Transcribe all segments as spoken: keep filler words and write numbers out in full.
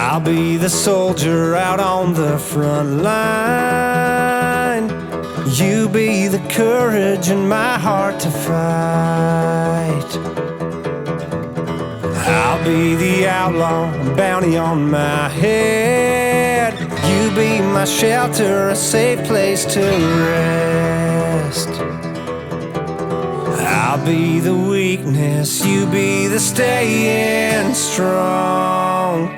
I'll be the soldier out on the front line. You be the courage in my heart to fight. I'll be the outlaw, bounty on my head. You be my shelter, a safe place to rest. I'll be the weakness, you be the staying strong.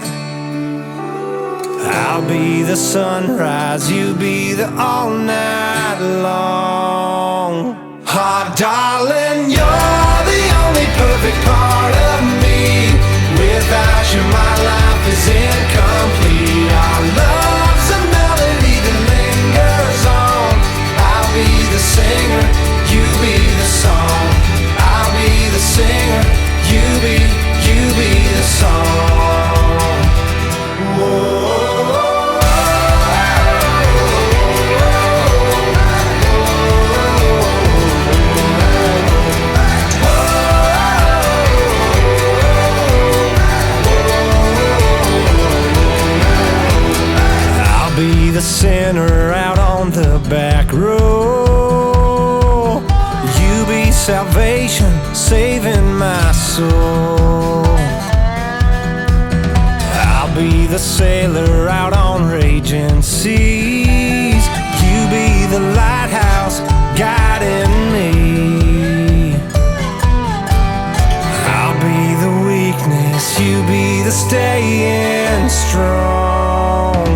I'll be the sunrise, you be the all night long. Oh, darling, you're the only perfect part of me. Without you, my life is incomplete. Our love's a melody that lingers on. I'll be the singer, you be the song. I'll be the singer, you be, you be the song. Whoa. Be the sinner out on the back row. You be salvation, saving my soul. I'll be the sailor out on raging seas. You be the lighthouse guiding me. I'll be the weakness, you be the staying strong.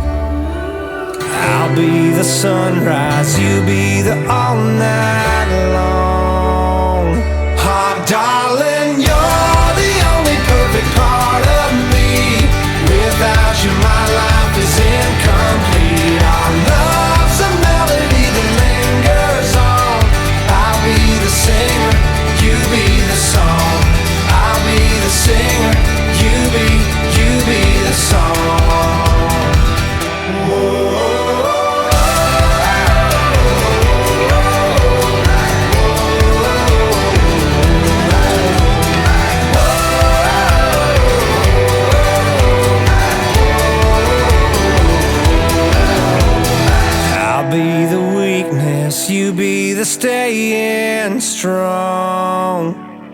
I'll be the sunrise, you be the all night long. Oh, darling, you're the only perfect part of me. Without you, my life is incomplete. Our love's a melody that lingers on. I'll be the singer, you be the song. I'll be the singer, you be, you be the song. Whoa. Be the weakness, you be the staying strong.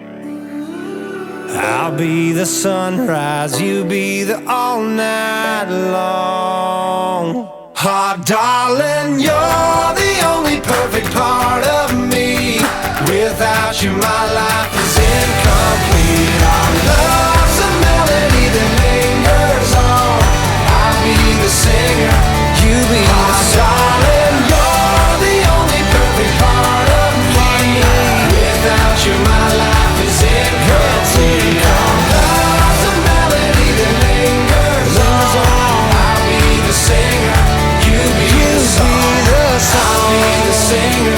I'll be the sunrise, you be the all night long. Oh, darling, you're the only perfect part of me. Without you, my life is incomplete. Our love's a melody that lingers on. I'll be the singer, you be the song. My life is incomplete. Love's a melody that lingers on. I'll be the singer, you be the song. I'll be the singer.